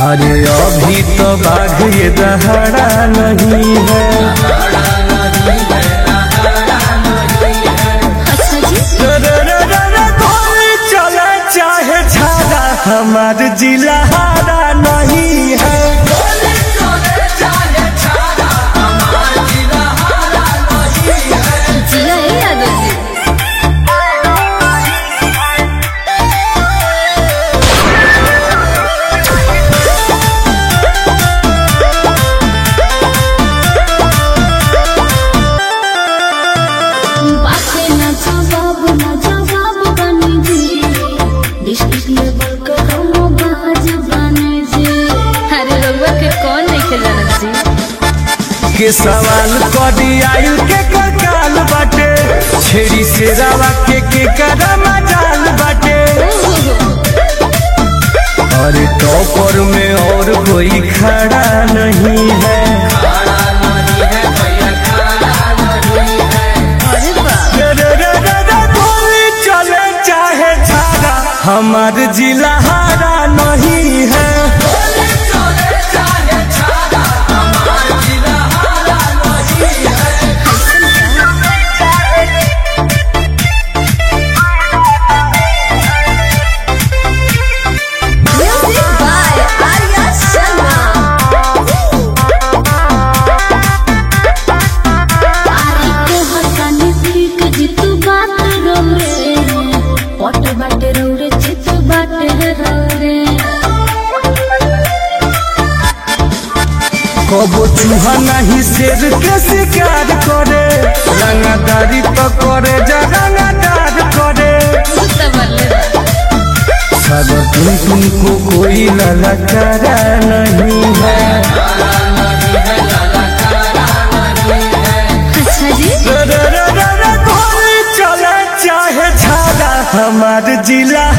अरे अभी तो बाघ ये दहाड़ा नहीं है। गोली चले चाहे छाड़ा हमार जिला हारा नहीं है। के सवाल करी आयु के काल बाटे छेड़ी से रावा के करम जाल बाटे। अरे टॉपर में और कोई खड़ा नहीं है। गोली चले चाहे छाड़ा हमार जिला हारा नहीं है। कबो चूहा नहीं शेर के शिकार करे रंगदारी तो करे जा रंगदार करे। सागर तुमको कोई ललकारा नहीं है। गोली चले चाहे छाड़ा हमार जिला